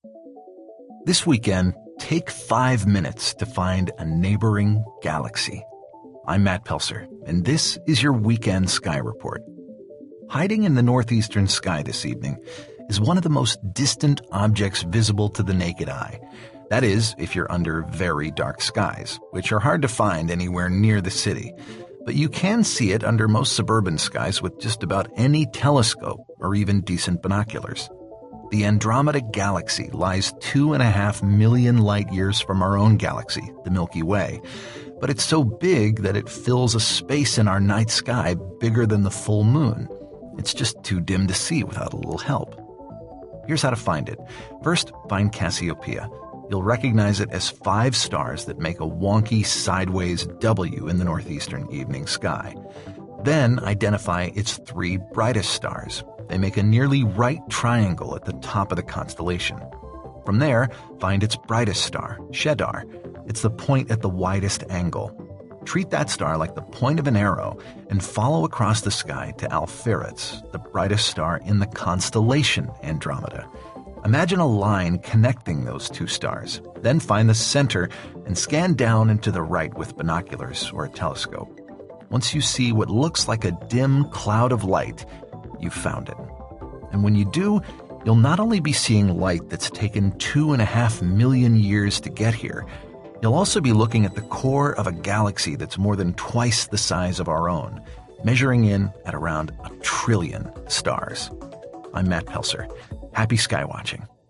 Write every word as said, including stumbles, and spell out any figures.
This weekend, take five minutes to find a neighboring galaxy. I'm Matt Pelser, and this is your Weekend Sky Report. Hiding in the northeastern sky this evening is one of the most distant objects visible to the naked eye. That is, if you're under very dark skies, which are hard to find anywhere near the city. But you can see it under most suburban skies with just about any telescope or even decent binoculars. The Andromeda Galaxy lies two and a half million light years from our own galaxy, the Milky Way. But it's so big that it fills a space in our night sky bigger than the full moon. It's just too dim to see without a little help. Here's how to find it. First, find Cassiopeia. You'll recognize it as five stars that make a wonky sideways W in the northeastern evening sky. Then identify its three brightest stars. They make a nearly right triangle at the top of the constellation. From there, find its brightest star, Shedar. It's the point at the widest angle. Treat that star like the point of an arrow and follow across the sky to Alpheratz, the brightest star in the constellation Andromeda. Imagine a line connecting those two stars. Then find the center and scan down and to the right with binoculars or a telescope. Once you see what looks like a dim cloud of light, you've found it. And when you do, you'll not only be seeing light that's taken two and a half million years to get here, you'll also be looking at the core of a galaxy that's more than twice the size of our own, measuring in at around a trillion stars. I'm Matt Pelser. Happy sky watching.